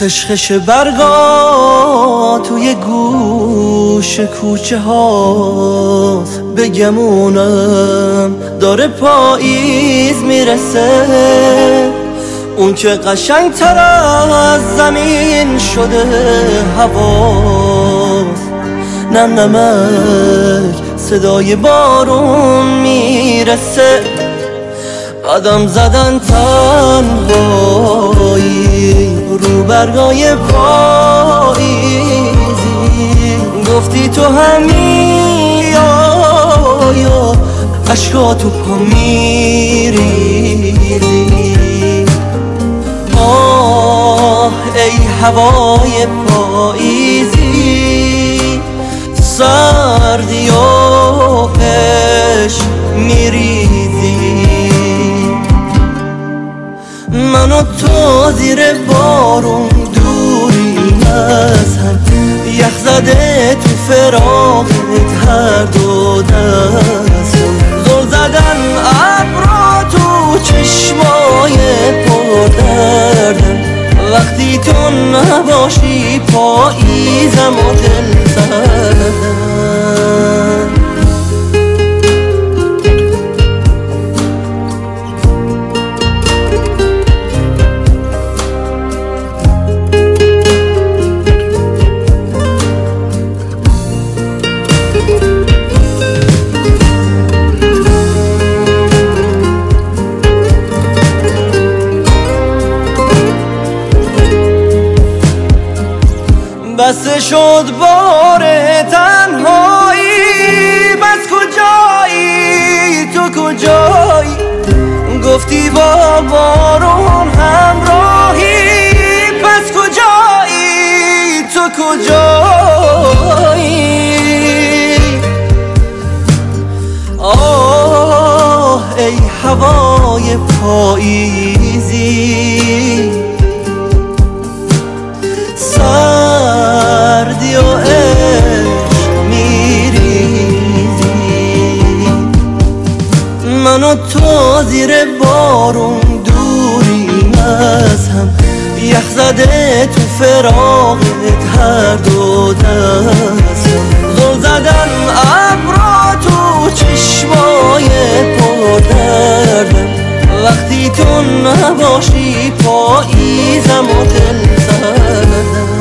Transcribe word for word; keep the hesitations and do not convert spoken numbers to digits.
خشخش برگا توی گوش کوچه ها بگمونم داره پاییز میرسه. اون که قشنگ تر از زمین شده هواست، نم نمک صدای بارون میرسه. قدم زدن تنهایی رو برگای پاییزی، گفتی تو همی یا عشقا تو پا میریزی. آه ای هوای پاییزی، سردی و عشق میریزی. من و تو زیر بارون دوریم از هم، یخ زده تو فراقت هر دو دستم. زل زدن ابرا تو چشمای پر دردم، وقتی تو نباشی پاییزم و دل زدم. بس شد بار تنهایی، بس کجایی تو کجایی؟ گفتی با بارون همراهی، بس کجایی تو کجایی؟ آه ای هوای پاییزی، سردی و عشق میریزی. من و تو زیر بارون دوریم از هم، یخ زده تو فراقت هر دو دستم. زل زدن ابرا تو چشمای پر دردم، وقتی تو نباشی پاییزم و دل زدم.